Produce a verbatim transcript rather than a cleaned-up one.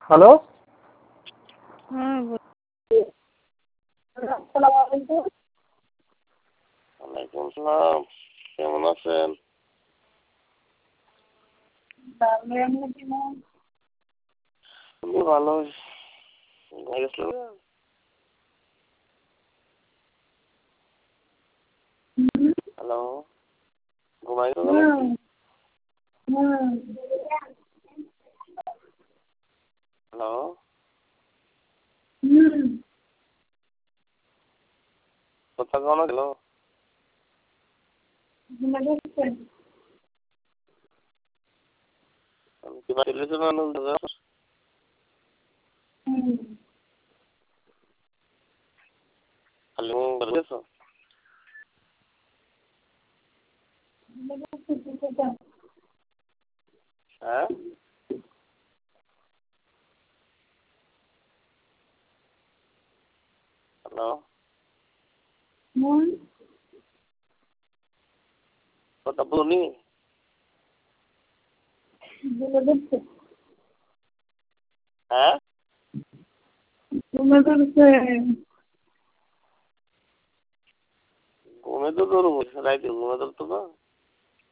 Hello. হ্যাঁ আসসালামু আলাইকুম। ওয়ালাইকুম আসসালাম। কেমন আছেন? ভালো, আপনি কেমন? আমি ভালো। ঘুমাই গেছিলেন? হুম। হ্যালো, ঘুমাই গেলেন হুম নাকি? হুম হ্যালো, হুম কথা কনো গেল? ঘুমে গেছেন? আমি কি বাড়ি চলে যাবেন? হুম খালি ঘুম গেছো? ঘুমে গেছেন কিছুটা? হ্যাঁ? হ্যালো, হুম কথা বলনি? ঘুমে গেছেন? হ্যাঁ? ঘুমে গেছেন? ঘুমে তো ধরবো, রাইতে ঘুমে ধরতো না।